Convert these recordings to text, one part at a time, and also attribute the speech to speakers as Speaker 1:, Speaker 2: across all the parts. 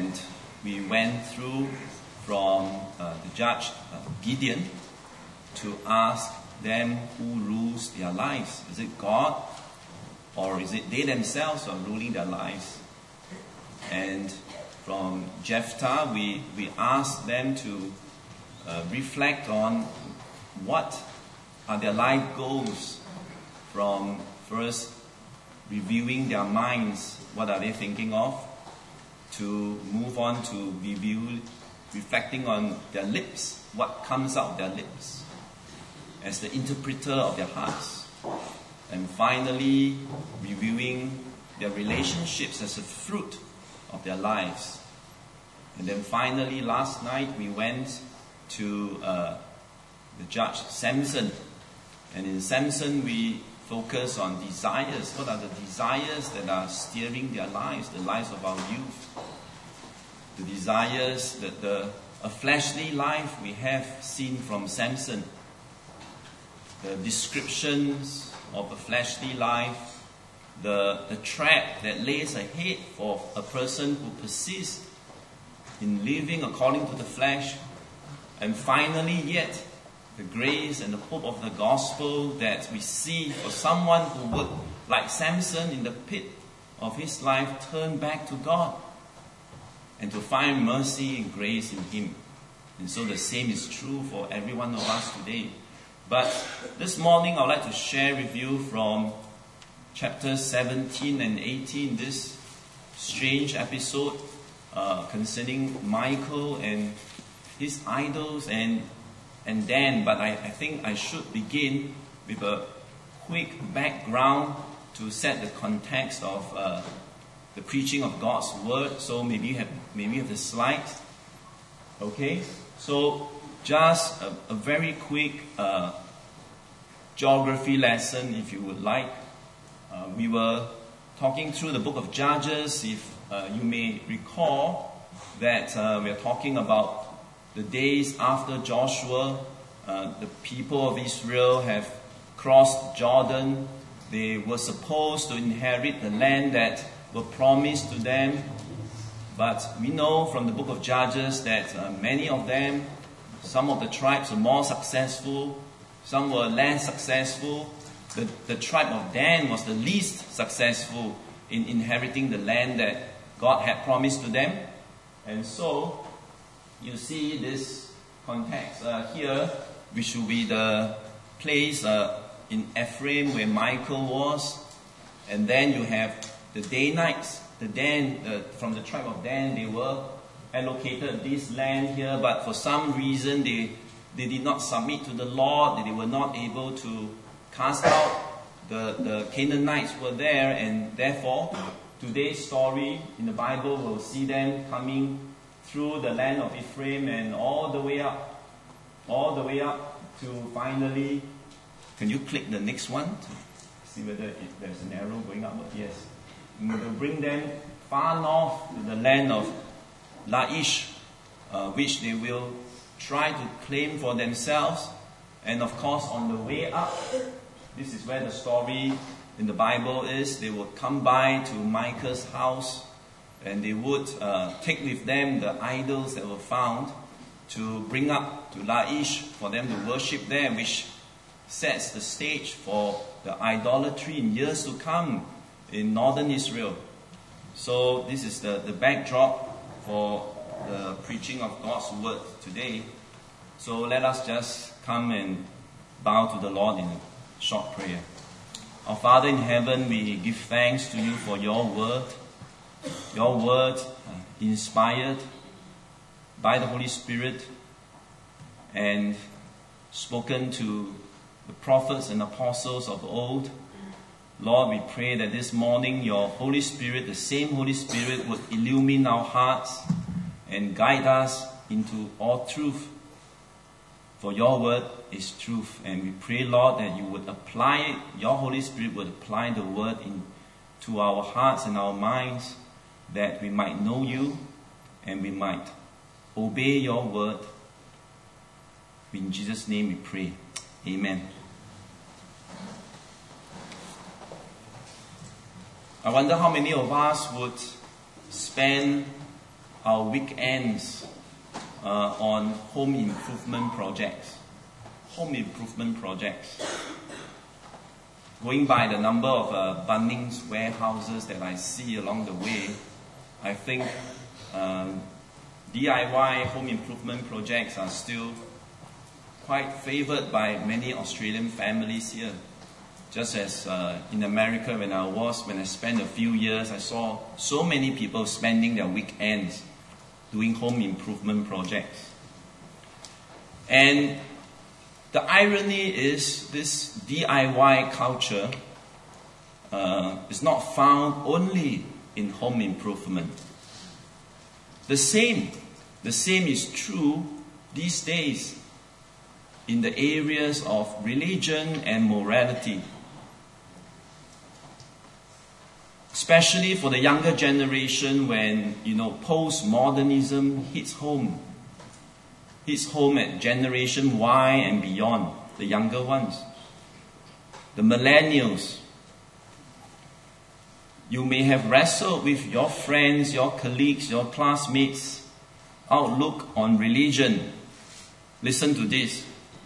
Speaker 1: And we went through from the judge Gideon to ask them who rules their lives. Is it God, or is it they themselves who are ruling their lives? And from Jephthah, we asked them to reflect on what are their life goals, from first reviewing their minds, what are they thinking of, to move on to reflecting on their lips, what comes out of their lips, as the interpreter of their hearts. And finally, reviewing their relationships as a fruit of their lives. And then finally, last night, we went to the judge Samson. And in Samson, we focus on desires. What are the desires that are steering their lives, the lives of our youth? The desires, a fleshly life we have seen from Samson. The descriptions of a fleshly life, the trap that lays ahead for a person who persists in living according to the flesh. And finally, yet, the grace and the hope of the gospel that we see for someone who would, like Samson in the pit of his life, turn back to God and to find mercy and grace in Him. And so the same is true for every one of us today. But this morning I would like to share with you from chapters 17 and 18, this strange episode concerning Michael and his idols and Dan. But I think I should begin with a quick background to set the context of the preaching of God's Word. So maybe you have the slides. Okay, so just a very quick geography lesson, if you would like. We were talking through the book of Judges. If you may recall that we are talking about the days after Joshua. The people of Israel have crossed Jordan. They were supposed to inherit the land that were promised to them. But we know from the book of Judges that many of them, some of the tribes were more successful, some were less successful. The tribe of Dan was the least successful in inheriting the land that God had promised to them. And so, you see this context here, which will be the place in Ephraim where Michael was. And then you have the Danites, from the tribe of Dan. They were allocated this land here, but for some reason they did not submit to the Lord. They were not able to cast out the Canaanites were there, and therefore today's story in the Bible will see them coming through the land of Ephraim and all the way up to finally. Can you click the next one to see whether there's an arrow going up? Yes. It will bring them far north to the land of Laish, which they will try to claim for themselves. And of course, on the way up, this is where the story in the Bible is. They would come by to Micah's house, and they would take with them the idols that were found to bring up to Laish for them to worship there, which sets the stage for the idolatry in years to come in northern Israel. So this is the backdrop for the preaching of God's Word today. So let us just come and bow to the Lord in a short prayer. Our Father in heaven, we give thanks to you for your Word. Your Word inspired by the Holy Spirit and spoken to the prophets and apostles of old. Lord, we pray that this morning your Holy Spirit, the same Holy Spirit, would illumine our hearts and guide us into all truth. For your word is truth. And we pray, Lord, that you would apply it, your Holy Spirit would apply the word into our hearts and our minds, that we might know you and we might obey your word. In Jesus' name we pray. Amen. I wonder how many of us would spend our weekends on home improvement projects. Home improvement projects. Going by the number of Bunnings warehouses that I see along the way, I think DIY home improvement projects are still quite favored by many Australian families here. Just as in America, when I spent a few years, I saw so many people spending their weekends doing home improvement projects. And the irony is this DIY culture is not found only in home improvement. The same is true these days in the areas of religion and morality. Especially for the younger generation, when postmodernism hits home at Generation Y and beyond, the younger ones, the millennials. You may have wrestled with your friends, your colleagues, your classmates' outlook on religion. Listen to this.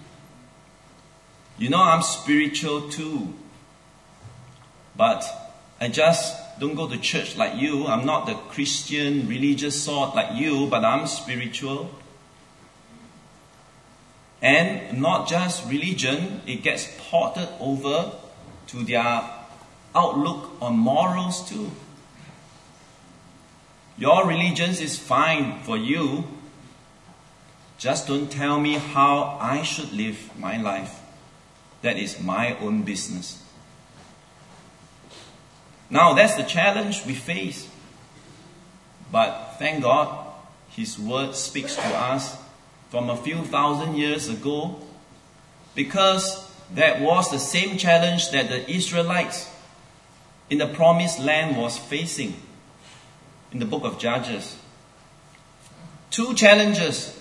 Speaker 1: I'm spiritual too, but I just don't go to church like you. I'm not the Christian religious sort like you, but I'm spiritual. And not just religion, it gets ported over to their outlook on morals too. Your religion is fine for you. Just don't tell me how I should live my life. That is my own business. Now that's the challenge we face. But thank God, His Word speaks to us from a few thousand years ago, because that was the same challenge that the Israelites in the Promised Land was facing in the book of Judges. Two challenges,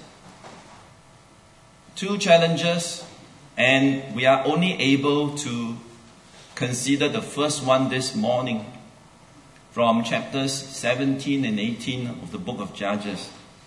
Speaker 1: and we are only able to consider the first one this morning from chapters 17 and 18 of the book of Judges.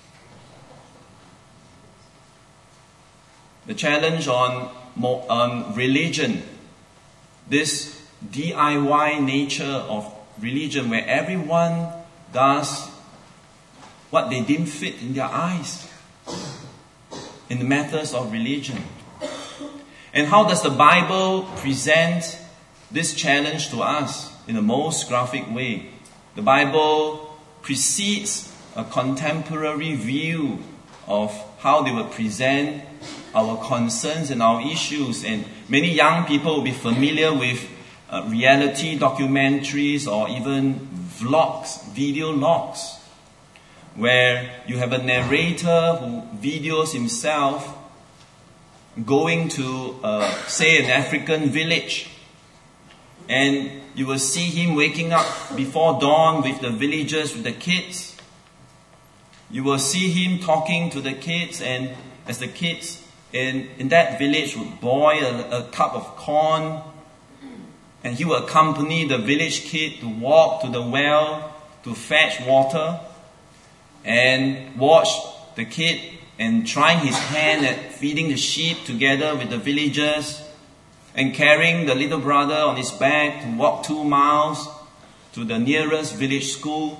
Speaker 1: The challenge on religion, this DIY nature of religion where everyone does what they deem fit in their eyes in the matters of religion. And how does the Bible present this challenge to us in the most graphic way? The Bible precedes a contemporary view of how they would present our concerns and our issues. And many young people will be familiar with reality documentaries or even vlogs, video logs, where you have a narrator who videos himself going to, say, an African village. And you will see him waking up before dawn with the villagers, with the kids. You will see him talking to the kids, and as the kids in that village would boil a cup of corn, and he will accompany the village kid to walk to the well to fetch water, and watch the kid and trying his hand at feeding the sheep together with the villagers, and carrying the little brother on his back to walk 2 miles to the nearest village school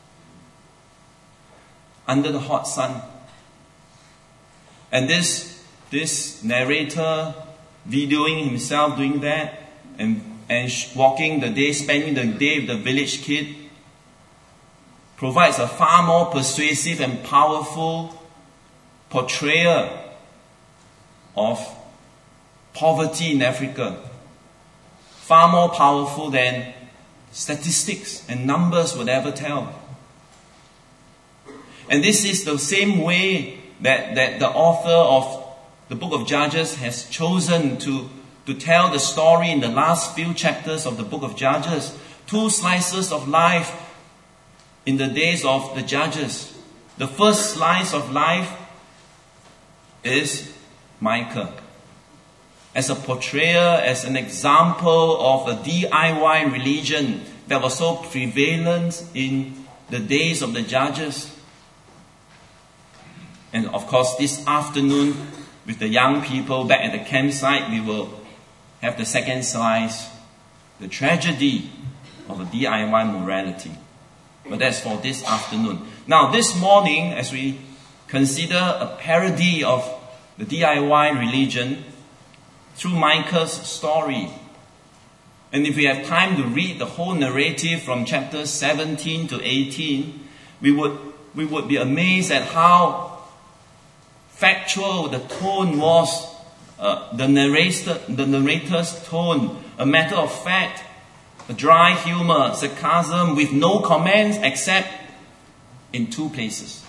Speaker 1: under the hot sun. And this narrator videoing himself doing that and walking the day, spending the day with the village kid, provides a far more persuasive and powerful portrayal of poverty in Africa. Far more powerful than statistics and numbers would ever tell. And this is the same way that the author of the book of Judges has chosen to tell the story in the last few chapters of the book of Judges. 2 slices of life in the days of the Judges. The first slice of life is Micah, as a portrayal, as an example of a DIY religion that was so prevalent in the days of the Judges. And of course, this afternoon, with the young people back at the campsite, we will have the second slice, the tragedy of a DIY morality. But that's for this afternoon. Now, this morning, as we consider a parody of the DIY religion through Micah's story, and if we have time to read the whole narrative from chapters 17 to 18, we would be amazed at how factual the tone was, the narrator's tone, a matter of fact, a dry humor, sarcasm with no comments except in two places.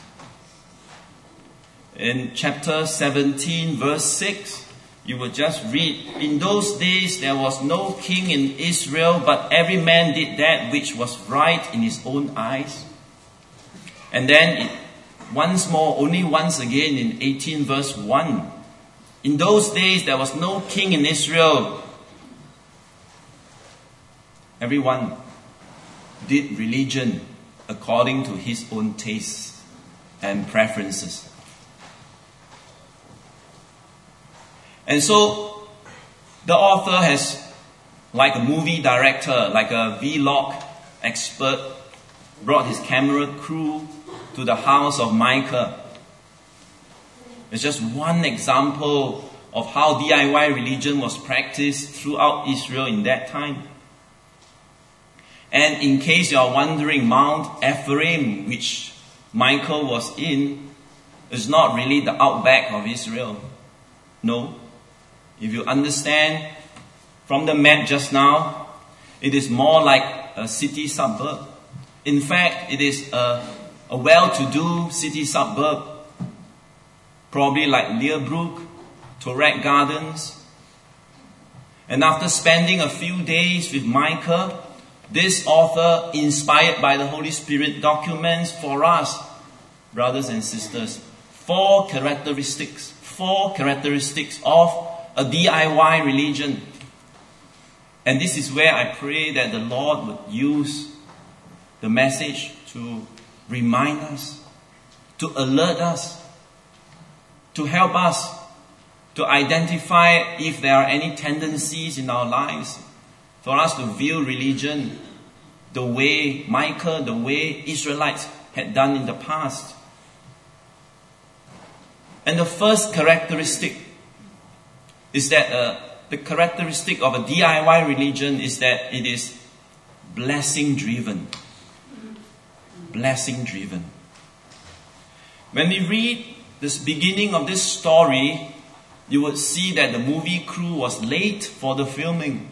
Speaker 1: In chapter 17, verse 6, you will just read, "In those days there was no king in Israel, but every man did that which was right in his own eyes." And then once more, only once again in 18 verse 1. "In those days there was no king in Israel. Everyone did religion according to his own tastes and preferences." And so the author has, like a movie director, like a vlog expert, brought his camera crew to the house of Micah. It's just one example of how DIY religion was practiced throughout Israel in that time. And in case you are wondering, Mount Ephraim, which Micah was in, is not really the outback of Israel. No. If you understand from the map just now, it is more like a city suburb. In fact, it is a well-to-do city suburb, probably like Leerbrook, Torrek Gardens. And after spending a few days with Micah, this author, inspired by the Holy Spirit, documents for us, brothers and sisters, four characteristics of a DIY religion. And this is where I pray that the Lord would use the message to remind us, to alert us, to help us to identify if there are any tendencies in our lives for us to view religion the way Micah, the way Israelites had done in the past. And the first characteristic is that the characteristic of a DIY religion is that it is blessing driven. Blessing driven. When we read this beginning of this story, you would see that the movie crew was late for the filming.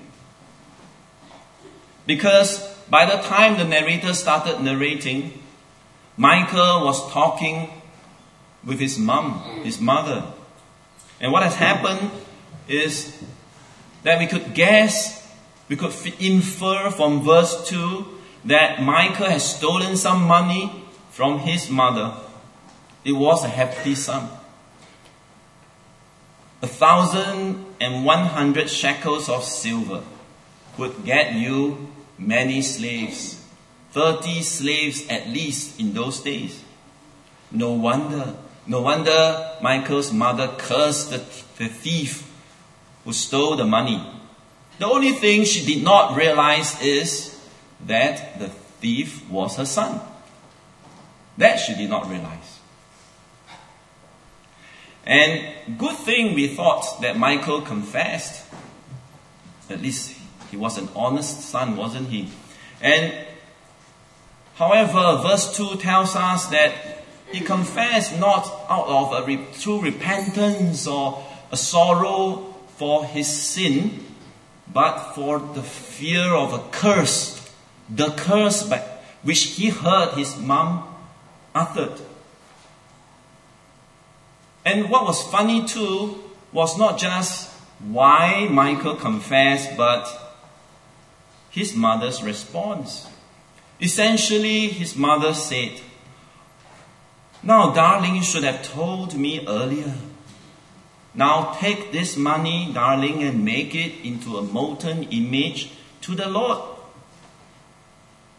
Speaker 1: Because by the time the narrator started narrating, Micah was talking with his mother. And what has happened is that we could infer from verse 2 that Micah has stolen some money from his mother. It was a hefty sum. 1,100 shekels of silver would get you many slaves. 30 slaves at least in those days. No wonder Micah's mother cursed the thief who stole the money. The only thing she did not realize is that the thief was her son. That she did not realize. And good thing we thought that Michael confessed. At least he was an honest son, wasn't he? And however, verse 2 tells us that he confessed not out of true repentance or a sorrow for his sin, but for the fear of a curse. The curse which he heard his mom uttered. And what was funny too was not just why Michael confessed, but his mother's response. Essentially, his mother said, "Now, darling, you should have told me earlier. Now take this money, darling, and make it into a molten image to the Lord."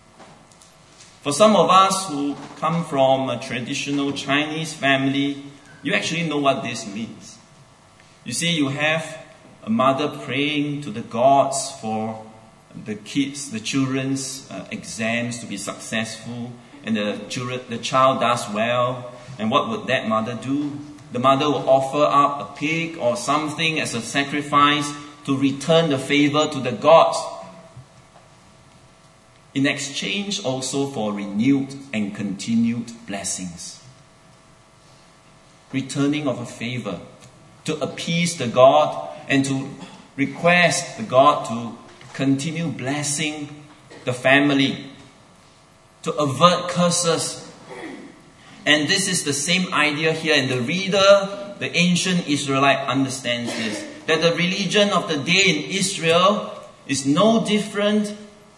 Speaker 1: For some of us who come from a traditional Chinese family, You actually know what this means. You see, you have a mother praying to the gods for the children's exams to be successful, and the child does well. And what would that mother do? The mother will offer up a pig or something as a sacrifice to return the favor to the gods, in exchange also for renewed and continued blessings. Returning of a favor to appease the God and to request the God to continue blessing the family, to avert curses. And this is the same idea here, and the reader, the ancient Israelite, understands this, that the religion of the day in Israel is no different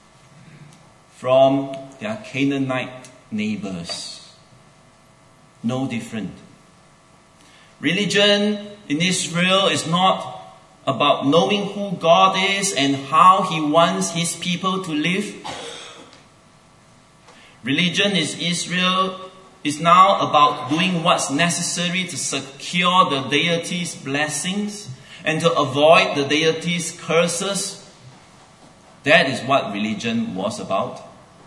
Speaker 1: from their Canaanite neighbors. No different. Religion in Israel is not about knowing who God is and how He wants His people to live. Religion in Israel is now about doing what's necessary to secure the deity's blessings and to avoid the deity's curses. That is what religion was about.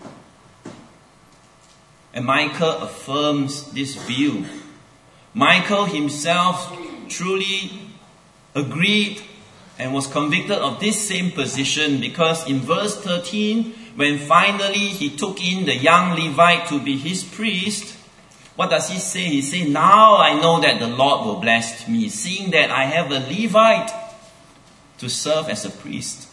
Speaker 1: And Michael affirms this view. Michael himself truly agreed and was convicted of this same position, because in verse 13, when finally he took in the young Levite to be his priest, what does he say? He says, "Now I know that the Lord will bless me, seeing that I have a Levite to serve as a priest."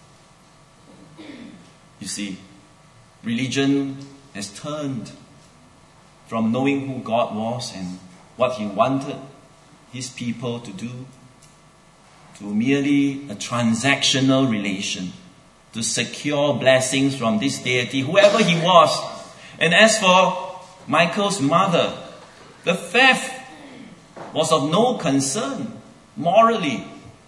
Speaker 1: You see, religion has turned from knowing who God was and what He wanted His people to do to merely a transactional relation to secure blessings from this deity, whoever he was. And as for Michael's mother, the theft was of no concern morally,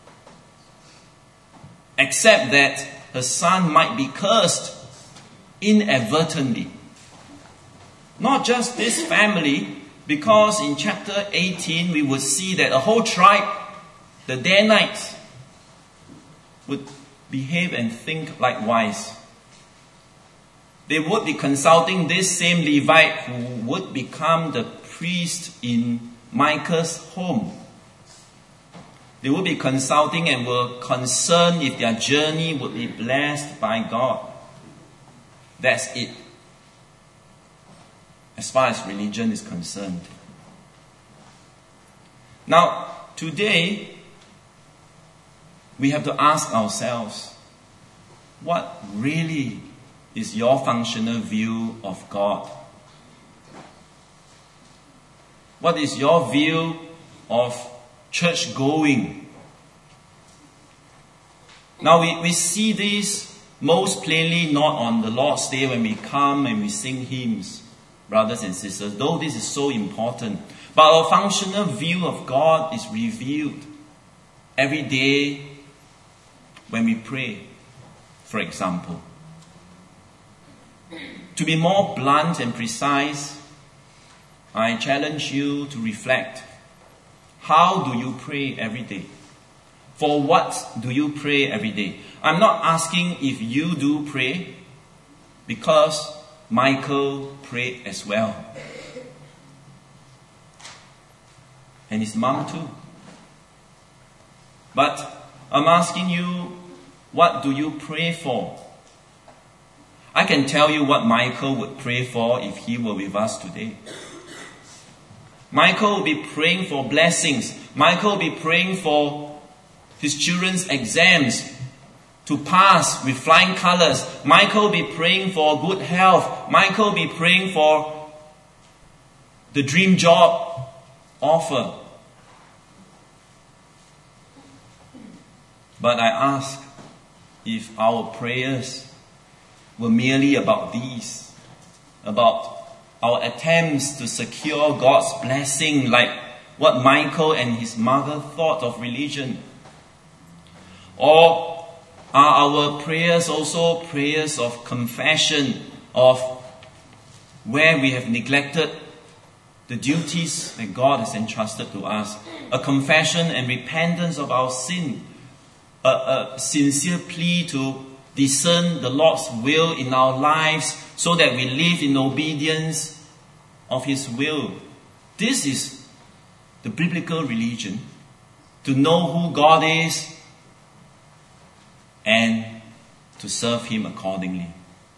Speaker 1: except that her son might be cursed inadvertently. Not just this family, because in chapter 18 we would see that a whole tribe, the Danites, would behave and think likewise. They would be consulting this same Levite who would become the priest in Micah's home. They would be consulting and were concerned if their journey would be blessed by God. That's it, as far as religion is concerned. Now, today, we have to ask ourselves, what really is your functional view of God? What is your view of church going? Now we see this most plainly not on the Lord's Day when we come and we sing hymns, brothers and sisters, though this is so important. But our functional view of God is revealed every day when we pray, for example. To be more blunt and precise, I challenge you to reflect. How do you pray every day? For what do you pray every day? I'm not asking if you do pray, because Michael prayed as well. And his mom too. But I'm asking you, what do you pray for? I can tell you what Michael would pray for if he were with us today. Michael will be praying for blessings. Michael will be praying for his children's exams to pass with flying colors. Michael will be praying for good health. Michael will be praying for the dream job offer. But I ask if our prayers were merely about these, about our attempts to secure God's blessing, like what Michael and his mother thought of religion. Or are our prayers also prayers of confession, of where we have neglected the duties that God has entrusted to us, a confession and repentance of our sin, a sincere plea to discern the Lord's will in our lives so that we live in obedience of His will. This is the biblical religion, to know who God is and to serve Him accordingly.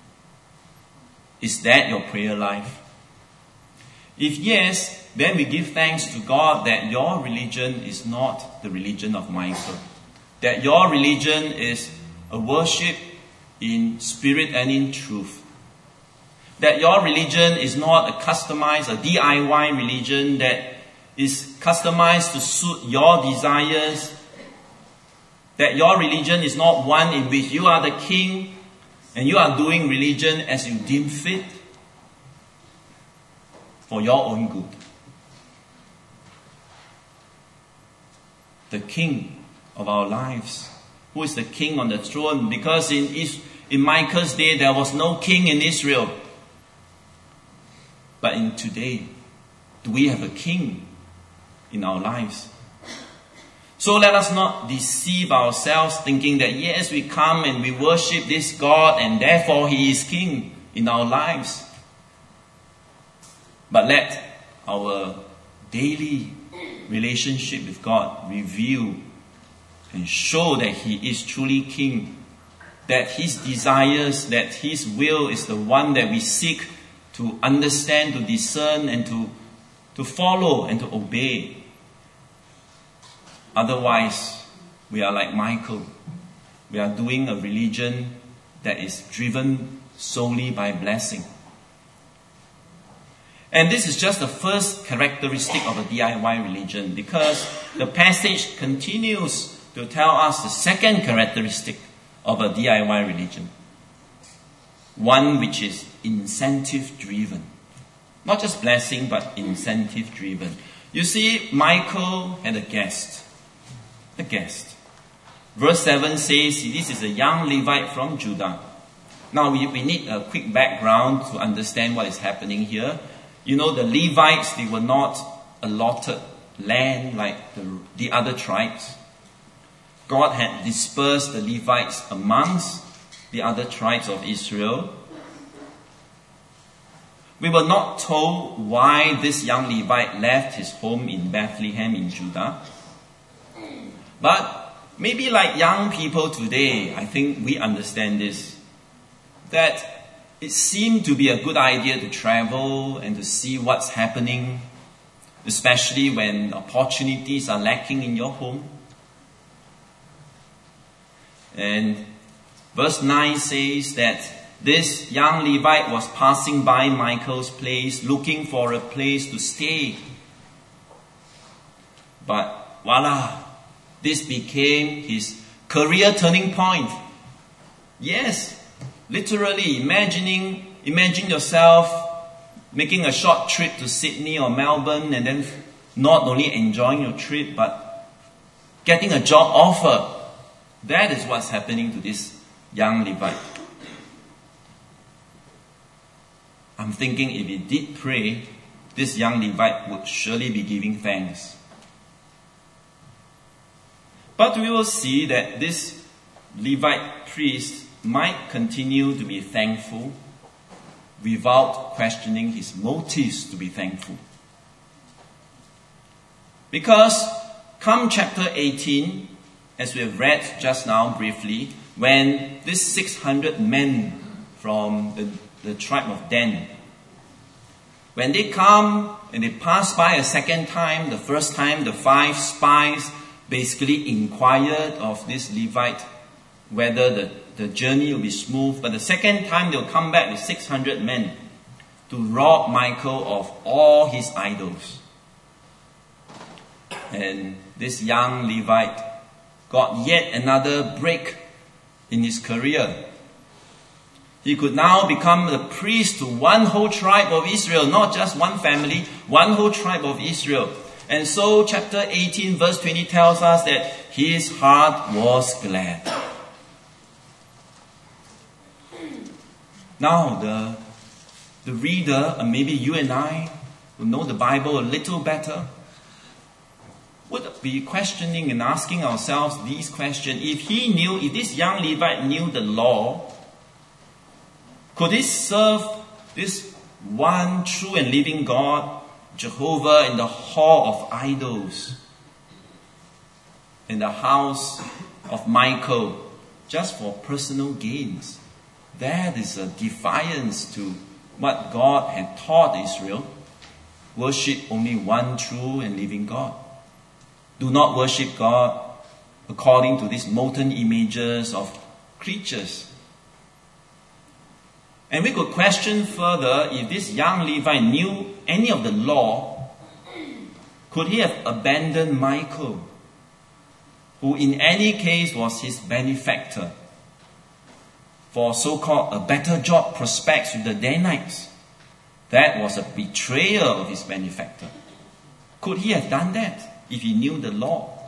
Speaker 1: Is that your prayer life? If yes, then we give thanks to God that your religion is not the religion of Michael. That your religion is a worship in spirit and in truth. That your religion is not a customized, a DIY religion that is customized to suit your desires. That your religion is not one in which you are the king and you are doing religion as you deem fit for your own good. The king of our lives, who is the king on the throne, because in Micah's day there was no king in Israel. But in today, do we have a king in our lives? So let us not deceive ourselves thinking that yes, we come and we worship this God and therefore He is king in our lives. But let our daily relationship with God reveal and show that He is truly king, that His desires, that His will is the one that we seek to understand, to discern, and to follow and to obey. Otherwise, we are like Michael. We are doing a religion that is driven solely by blessing. And this is just the first characteristic of a DIY religion, because the passage continues to tell us the second characteristic of a DIY religion. One which is incentive-driven. Not just blessing, but incentive-driven. You see, Michael had a guest. A guest. Verse 7 says, this is a young Levite from Judah. Now, we need a quick background to understand what is happening here. You know, the Levites, they were not allotted land like the other tribes. God had dispersed the Levites amongst the other tribes of Israel. We were not told why this young Levite left his home in Bethlehem in Judah. But maybe like young people today, I think we understand this, that it seemed to be a good idea to travel and to see what's happening, especially when opportunities are lacking in your home. And verse 9 says that this young Levite was passing by Michael's place, looking for a place to stay. But voila, this became his career turning point. Yes, literally, imagine yourself making a short trip to Sydney or Melbourne and then not only enjoying your trip but getting a job offer. That is what's happening to this young Levite. I'm thinking if he did pray, this young Levite would surely be giving thanks. But we will see that this Levite priest might continue to be thankful without questioning his motives to be thankful. Because come chapter 18, as we have read just now briefly, when these 600 men from the tribe of Dan, when they come and they pass by a second time, the first time the 5 spies basically inquired of this Levite whether the journey will be smooth. But the second time they'll come back with 600 men to rob Michael of all his idols. And this young Levite got yet another break in his career. He could now become the priest to one whole tribe of Israel, not just one family, one whole tribe of Israel. And so chapter 18 verse 20 tells us that his heart was glad. Now the reader, and maybe you and I, who know the Bible a little better, would be questioning and asking ourselves these questions. If this young Levite knew the law, could he serve this one true and living God, Jehovah, in the hall of idols, in the house of Michael, just for personal gains? That is a defiance to what God had taught Israel. Worship only one true and living God. Do not worship God according to these molten images of creatures. And we could question further, if this young Levite knew any of the law, could he have abandoned Michael, who in any case was his benefactor, for so-called a better job prospects with the Danites? That was a betrayal of his benefactor. Could he have done that if he knew the law?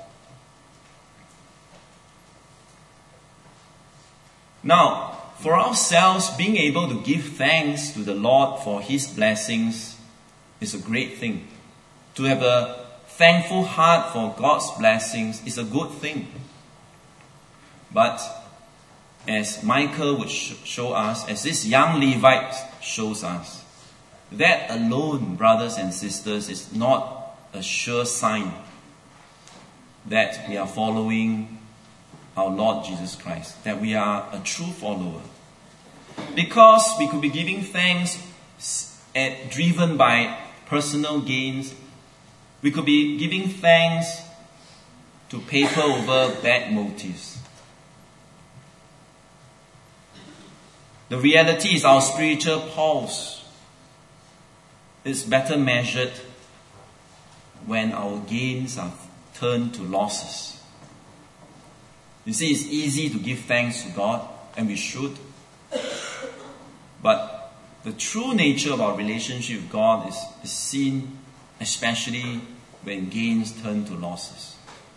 Speaker 1: Now, for ourselves, being able to give thanks to the Lord for His blessings is a great thing. To have a thankful heart for God's blessings is a good thing. But as Michael would show us, as this young Levite shows us, that alone, brothers and sisters, is not a sure sign that we are following our Lord Jesus Christ, that we are a true follower. Because we could be giving thanks driven by personal gains. We could be giving thanks to paper over bad motives. The reality is our spiritual pulse is better measured when our gains are turned to losses. You see, it's easy to give thanks to God, and we should. But the true nature of our relationship with God is seen especially when gains turn to losses.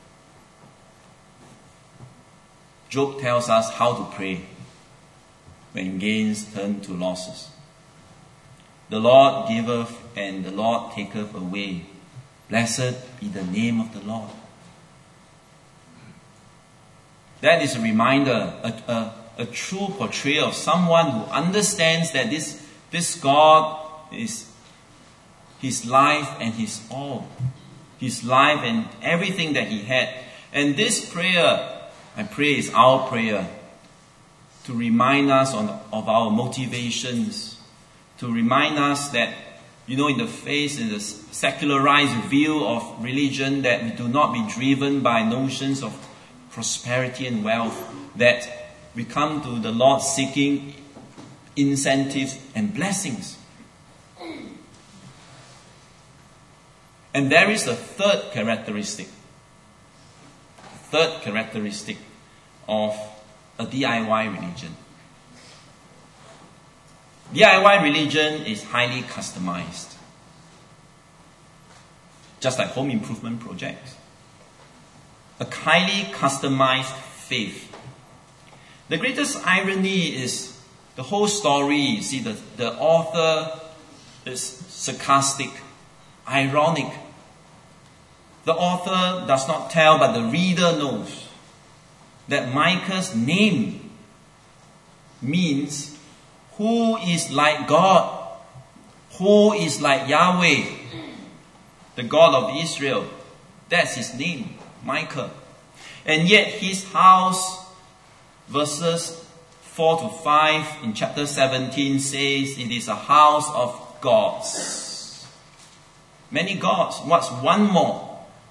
Speaker 1: Job tells us how to pray when gains turn to losses. The Lord giveth and the Lord taketh away. Blessed be the name of the Lord. That is a reminder, a true portrayal of someone who understands that this God is his life and his all. His life and everything that he had. And this prayer, I pray, is our prayer to remind us of our motivations, to remind us that, in the face of the secularized view of religion, that we do not be driven by notions of prosperity and wealth, that we come to the Lord seeking incentives and blessings. And there is a third characteristic of a DIY religion. DIY religion is highly customized, just like home improvement projects. A highly customized faith. The greatest irony is the whole story. You see, the author is sarcastic, ironic. The author does not tell, but the reader knows that Micah's name means who is like God, who is like Yahweh, the God of Israel. That's his name, Micah. And yet his house, verses 4 to 5 in chapter 17 says it is a house of gods. Many gods. What's one more?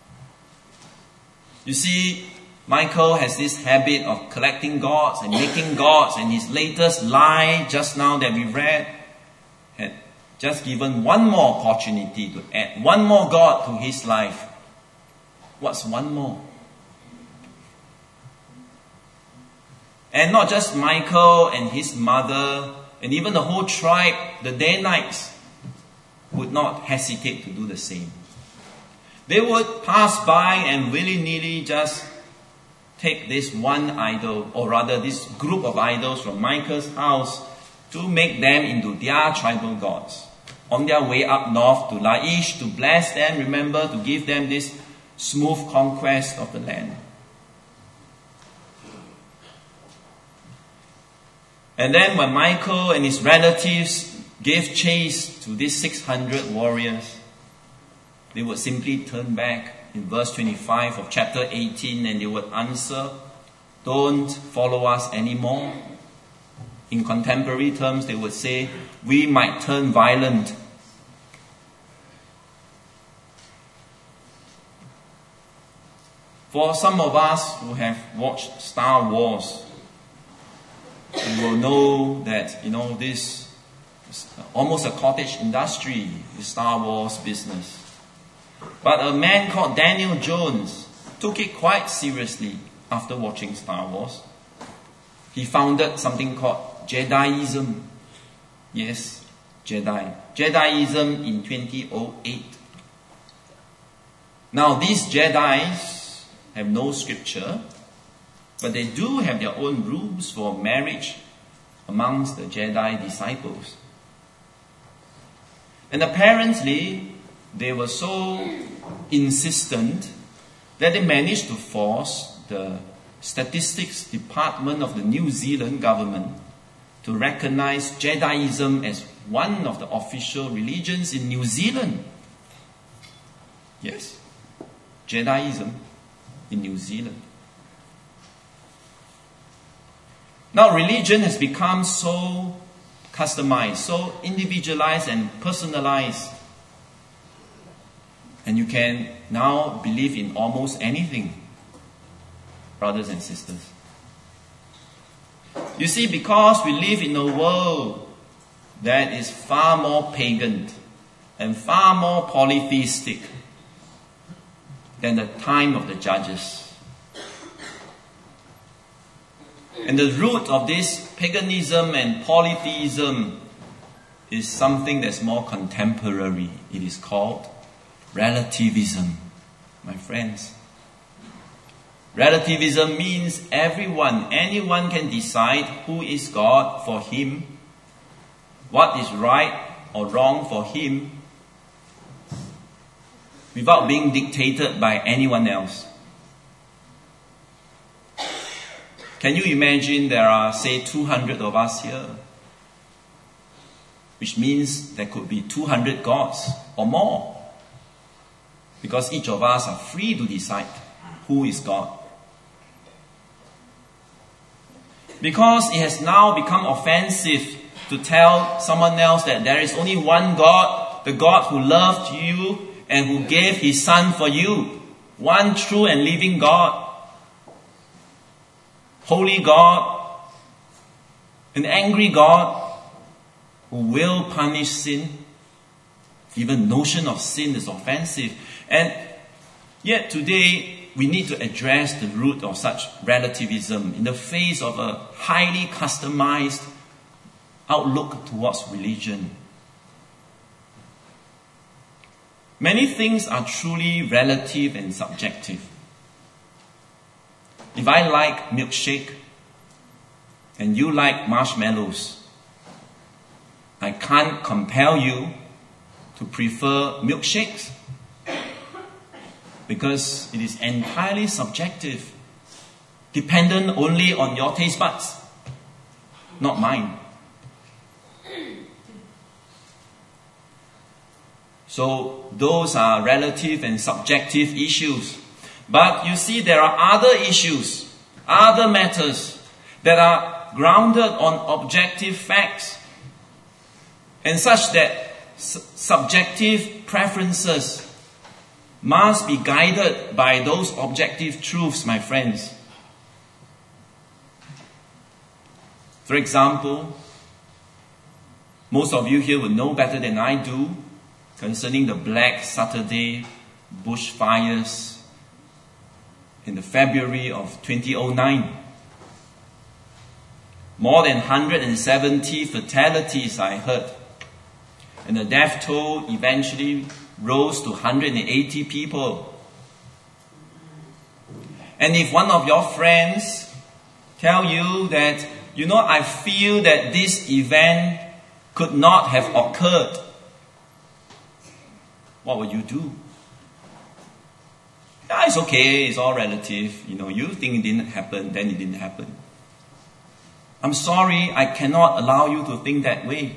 Speaker 1: You see, Michael has this habit of collecting gods and making gods, and his latest lie just now that we read had just given one more opportunity to add one more god to his life. What's one more? And not just Michael and his mother, and even the whole tribe, the Danites, would not hesitate to do the same. They would pass by and willy-nilly just take this one idol, or rather this group of idols from Micah's house, to make them into their tribal gods. on their way up north to Laish to bless them, remember, to give them this smooth conquest of the land. And then when Michael and his relatives gave chase to these 600 warriors, they would simply turn back in verse 25 of chapter 18 and they would answer, "Don't follow us anymore." In contemporary terms, they would say, "We might turn violent." For some of us who have watched Star Wars, you will know that, this is almost a cottage industry, the Star Wars business. But a man called Daniel Jones took it quite seriously after watching Star Wars. He founded something called Jediism. Yes, Jedi. Jediism in 2008. Now, these Jedis have no scripture, but they do have their own rules for marriage amongst the Jedi disciples. And apparently, they were so insistent that they managed to force the statistics department of the New Zealand government to recognize Jediism as one of the official religions in New Zealand. Yes, Jediism in New Zealand. Now, religion has become so customized, so individualized and personalized. And you can now believe in almost anything, brothers and sisters. You see, because we live in a world that is far more pagan and far more polytheistic than the time of the judges. And the root of this paganism and polytheism is something that's more contemporary. It is called relativism, my friends. Relativism means anyone can decide who is God for him, what is right or wrong for him, without being dictated by anyone else. Can you imagine there are, say, 200 of us here? Which means there could be 200 gods or more. Because each of us are free to decide who is God. Because it has now become offensive to tell someone else that there is only one God, the God who loved you and who gave His Son for you. One true and living God. Holy God. An angry God who will punish sin. Even notion of sin is offensive. And yet today we need to address the root of such relativism in the face of a highly customized outlook towards religion. Many things are truly relative and subjective. If I like milkshake and you like marshmallows, I can't compel you to prefer milkshakes because it is entirely subjective, dependent only on your taste buds, not mine. So those are relative and subjective issues. But you see, there are other issues, other matters that are grounded on objective facts, and such that subjective preferences must be guided by those objective truths, my friends. For example, most of you here will know better than I do concerning the Black Saturday bushfires in the February of 2009. More than 170 fatalities, I heard. And the death toll eventually rose to 180 people. And if one of your friends tell you that, I feel that this event could not have occurred what would you do? Yeah, it's okay, it's all relative. You think it didn't happen, then it didn't happen. I'm sorry, I cannot allow you to think that way.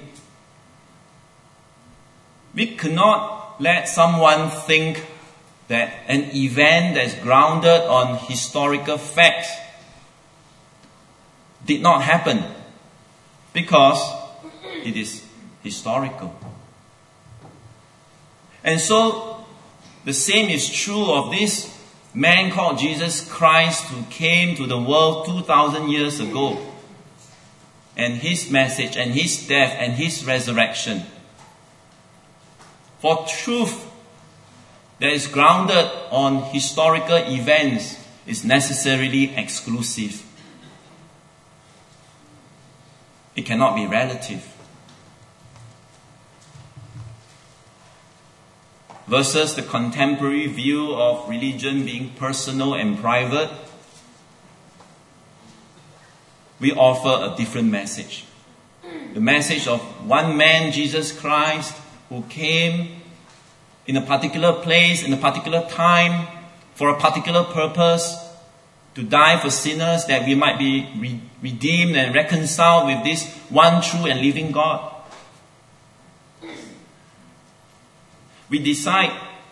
Speaker 1: We cannot let someone think that an event that's grounded on historical facts did not happen because it is historical. And so, the same is true of this man called Jesus Christ who came to the world 2,000 years ago. And his message and his death and his resurrection. For truth that is grounded on historical events is necessarily exclusive. It cannot be relative. Versus the contemporary view of religion being personal and private, we offer a different message. The message of one man, Jesus Christ, who came in a particular place, in a particular time, for a particular purpose, to die for sinners, that we might be redeemed and reconciled with this one true and living God. We decide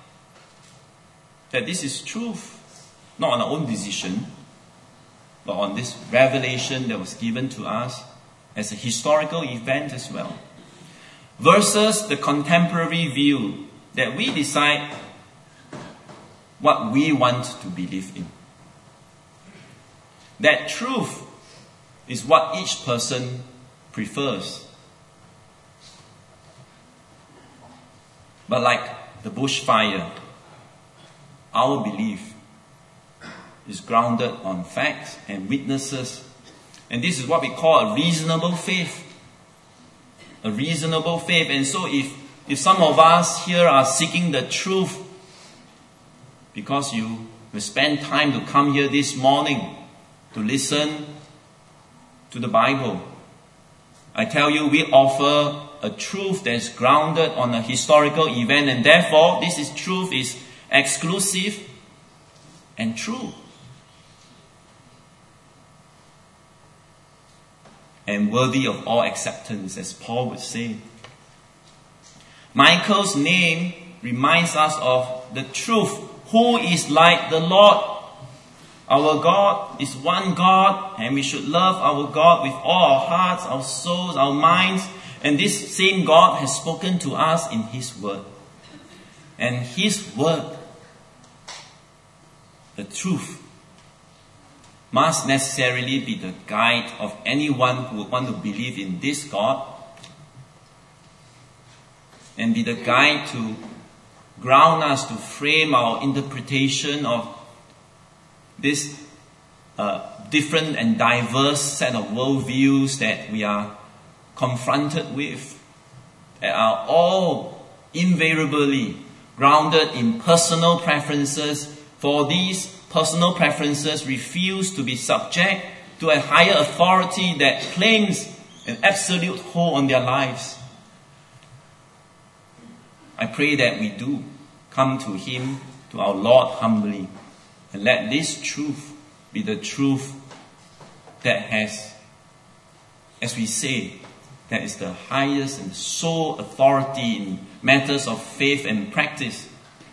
Speaker 1: that this is truth, not on our own decision, but on this revelation that was given to us as a historical event as well. Versus the contemporary view that we decide what we want to believe in. That truth is what each person prefers. But like the bushfire, our belief is grounded on facts and witnesses. And this is what we call a reasonable faith. A reasonable faith. And so if some of us here are seeking the truth because you will spend time to come here this morning to listen to the Bible, I tell you, we offer a truth that is grounded on a historical event, and therefore this truth is exclusive and true. And worthy of all acceptance, as Paul would say. Michael's name reminds us of the truth. Who is like the Lord? Our God is one God, and we should love our God with all our hearts, our souls, our minds. And this same God has spoken to us in His Word. And His Word, the truth, must necessarily be the guide of anyone who would want to believe in this God, and be the guide to ground us, to frame our interpretation of this different and diverse set of worldviews that we are confronted with, that are all invariably grounded in personal preferences. For these personal preferences refuse to be subject to a higher authority that claims an absolute hold on their lives. I pray that we do come to Him, to our Lord, humbly, and let this truth be the truth that has, as we say, that is the highest and sole authority in matters of faith and practice.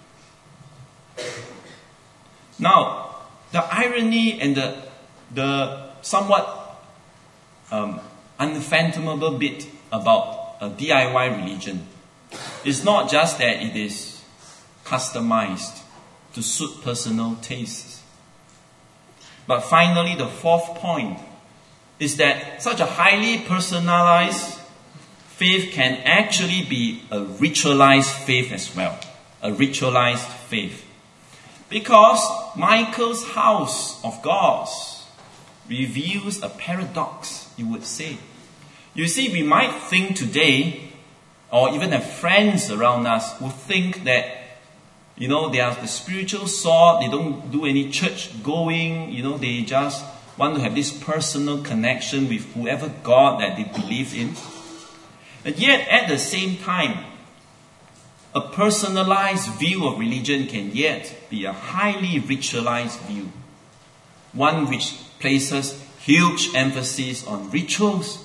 Speaker 1: Now, the irony and the somewhat unfathomable bit about a DIY religion is not just that it is customized to suit personal tastes. But finally, the fourth point is that such a highly personalized faith can actually be a ritualized faith as well. A ritualized faith. Because Michael's house of gods reveals a paradox, you would say. You see, we might think today, or even have friends around us who think that, they are the spiritual sort, they don't do any church going, they just want to have this personal connection with whoever God that they believe in. And yet, at the same time, a personalized view of religion can yet be a highly ritualized view, one which places huge emphasis on rituals.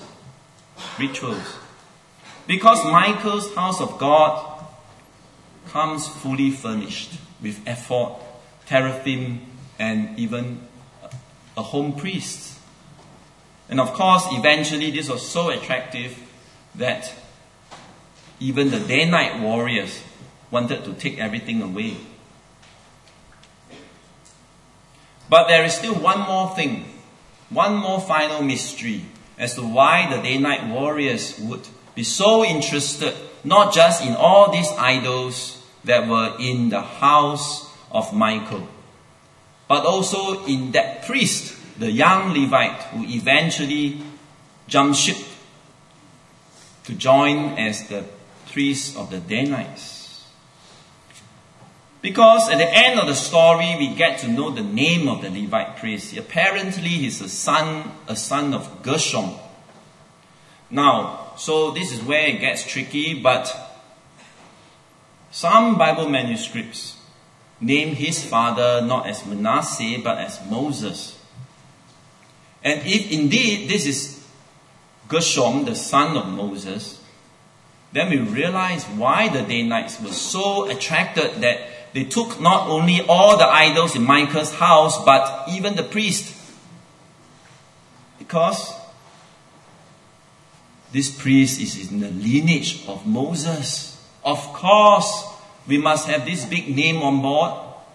Speaker 1: Because Michael's house of God comes fully furnished with ephod, teraphim, and even a home priest. And of course, eventually this was so attractive that even the day-night warriors wanted to take everything away. But there is still one more thing, one more final mystery as to why the day-night warriors would be so interested, not just in all these idols that were in the house of Michael, but also in that priest, the young Levite, who eventually jumped ship to join as the priest of the Danites. Because at the end of the story, we get to know the name of the Levite priest. Apparently, he's a son of Gershom. Now, so this is where it gets tricky, but some Bible manuscripts name his father not as Manasseh, but as Moses. And if indeed this is Gershom, the son of Moses, then we realize why the Danites were so attracted that they took not only all the idols in Micah's house, but even the priest. Because this priest is in the lineage of Moses. Of course, we must have this big name on board.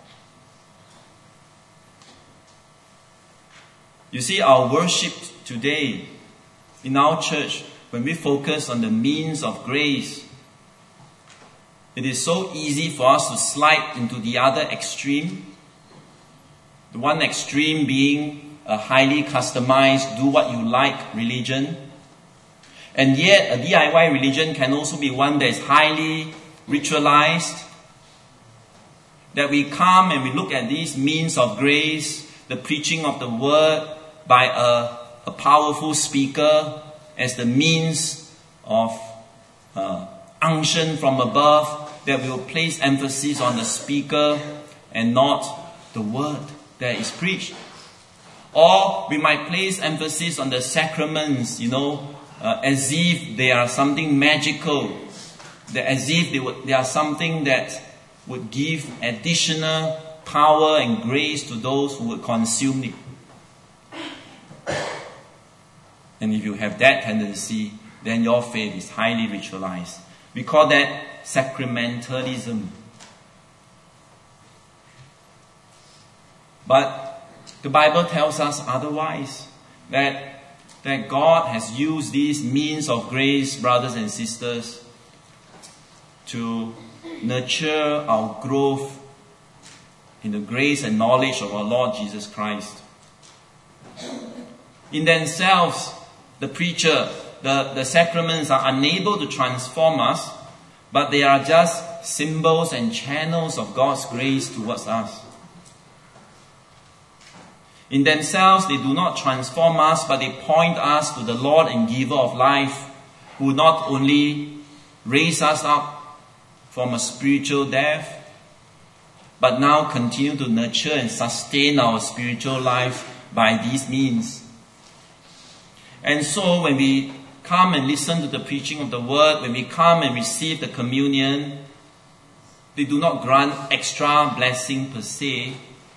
Speaker 1: You see, our worship today in our church, when we focus on the means of grace, it is so easy for us to slide into the other extreme. The one extreme being a highly customized, do-what-you-like religion. And yet, a DIY religion can also be one that is highly ritualized. That we come and we look at these means of grace, the preaching of the word by a powerful speaker as the means of unction from above, that we will place emphasis on the speaker and not the word that is preached. Or we might place emphasis on the sacraments, as if they are something magical, as if they are something that would give additional power and grace to those who would consume it. And if you have that tendency, then your faith is highly ritualized. We call that sacramentalism. But the Bible tells us otherwise, that God has used these means of grace, brothers and sisters, to nurture our growth in the grace and knowledge of our Lord Jesus Christ. In themselves, the preacher, the sacraments are unable to transform us, but they are just symbols and channels of God's grace towards us. In themselves, they do not transform us, but they point us to the Lord and giver of life, who not only raised us up from a spiritual death, but now continue to nurture and sustain our spiritual life by these means. And so when we come and listen to the preaching of the word, when we come and receive the communion, they do not grant extra blessing per se,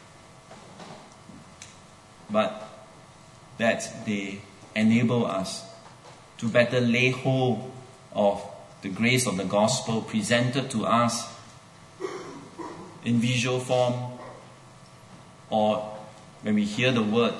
Speaker 1: but that they enable us to better lay hold of the grace of the gospel presented to us in visual form, or when we hear the word.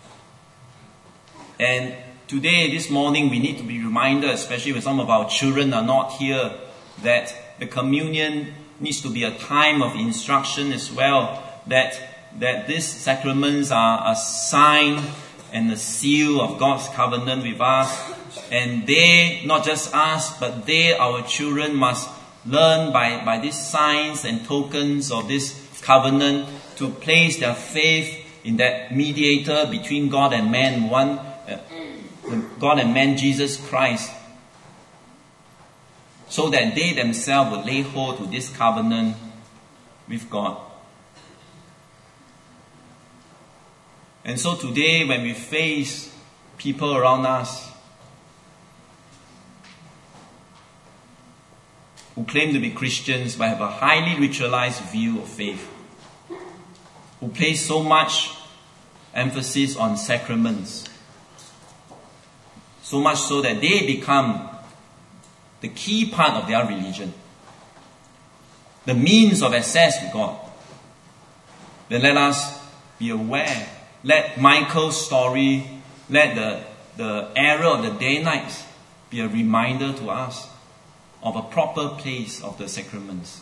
Speaker 1: And today, this morning, we need to be reminded, especially when some of our children are not here, that the communion needs to be a time of instruction as well, that these sacraments are a sign and a seal of God's covenant with us. And they, not just us, but they, our children, must learn by these signs and tokens of this covenant to place their faith in that mediator between God and man, God and man, Jesus Christ. so that they themselves would lay hold to this covenant with God. And so today, when we face people around us who claim to be Christians but have a highly ritualized view of faith, who place so much emphasis on sacraments, so much so that they become the key part of their religion, the means of access to God, then let us be aware. Let Michael's story, let the era of the day-nights be a reminder to us of a proper place of the sacraments.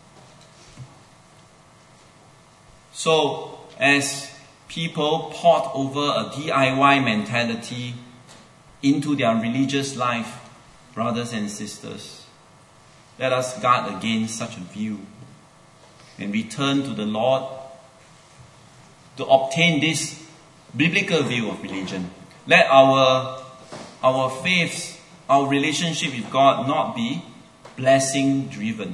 Speaker 1: So, as people port over a DIY mentality into their religious life, brothers and sisters, let us guard against such a view and return to the Lord to obtain this biblical view of religion. Let our faith, our relationship with God not be blessing driven.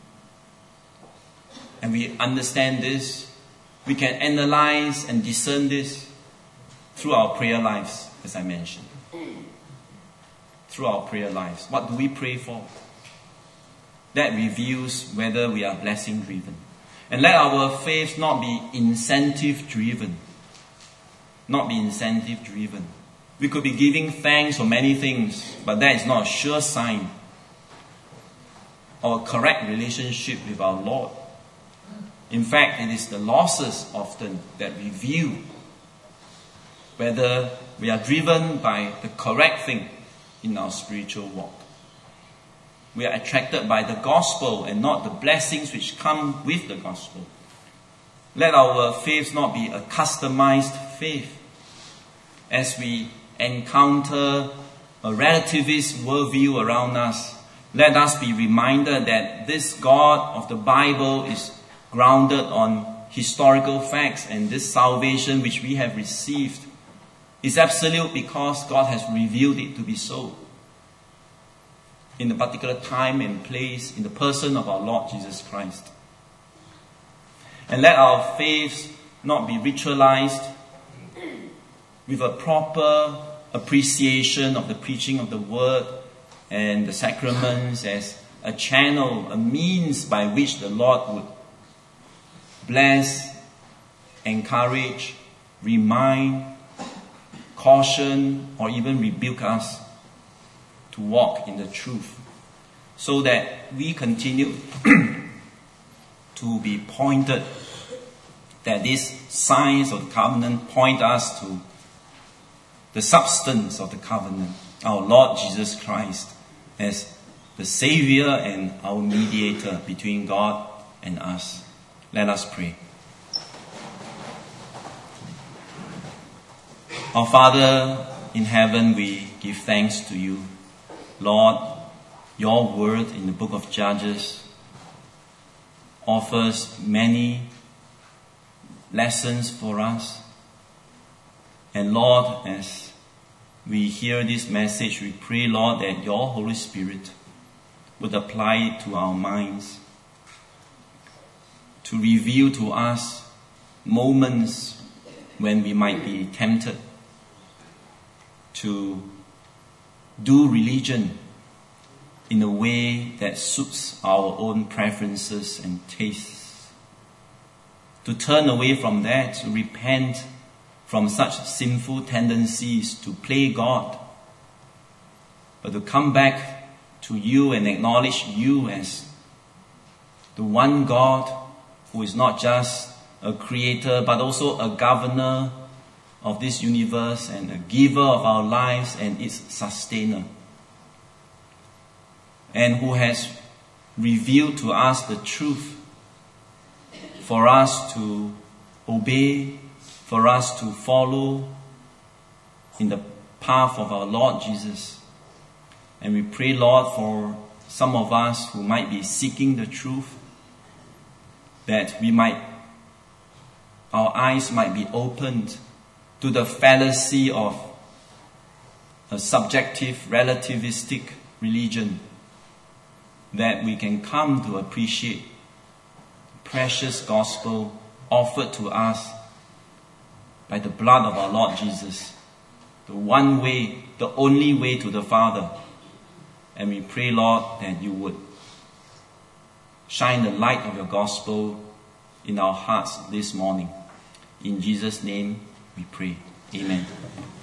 Speaker 1: And we understand this. We can analyze and discern this through our prayer lives, as I mentioned. Through our prayer lives. What do we pray for? That reveals whether we are blessing driven. And let our faith not be incentive driven. Not be incentive driven. We could be giving thanks for many things, but that is not a sure sign of a correct relationship with our Lord. In fact, it is the losses often that reveal whether we are driven by the correct thing in our spiritual walk. We are attracted by the gospel and not the blessings which come with the gospel. Let our faith not be a customized faith. As we encounter a relativist worldview around us, let us be reminded that this God of the Bible is grounded on historical facts, and this salvation which we have received is absolute because God has revealed it to be so. In a particular time and place, in the person of our Lord Jesus Christ. And let our faith not be ritualized with a proper appreciation of the preaching of the word and the sacraments as a channel, a means by which the Lord would bless, encourage, remind, caution, or even rebuke us to walk in the truth, so that we continue to be pointed, that these signs of the covenant point us to the substance of the covenant, our Lord Jesus Christ, as the Savior and our mediator between God and us. Let us pray. Our Father in heaven, we give thanks to you. Lord, your word in the book of Judges offers many lessons for us. And Lord, as we hear this message, we pray, Lord, that your Holy Spirit would apply it to our minds, to reveal to us moments when we might be tempted to do religion in a way that suits our own preferences and tastes. To turn away from that, to repent from such sinful tendencies to play God, but to come back to you and acknowledge you as the one God who is not just a creator but also a governor of this universe and a giver of our lives and its sustainer, and who has revealed to us the truth for us to obey, for us to follow in the path of our Lord Jesus. And we pray, Lord, for some of us who might be seeking the truth, that our eyes might be opened to the fallacy of a subjective, relativistic religion, that we can come to appreciate the precious gospel offered to us by the blood of our Lord Jesus, the one way, the only way to the Father. And we pray, Lord, that you would shine the light of your gospel in our hearts this morning. In Jesus' name we pray. Amen.